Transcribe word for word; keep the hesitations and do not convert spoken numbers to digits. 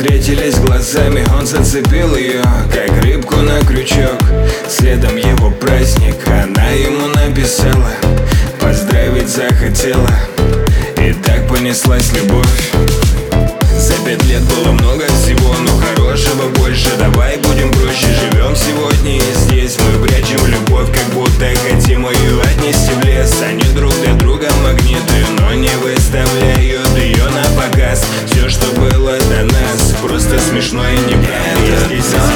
встретились глазами, он зацепил ее, как рыбку на крючок. Следом его праздник, она ему написала, поздравить захотела, и так понеслась любовь. За пять лет было много всего, но хорошего больше. Давай будем проще, живем сегодня и здесь. Мы прячем любовь, как будто хотим ее отнести в лес. Они друг для друга магниты, но не выставляют ее на показ. Все, что было до нас, просто смешно и неправда.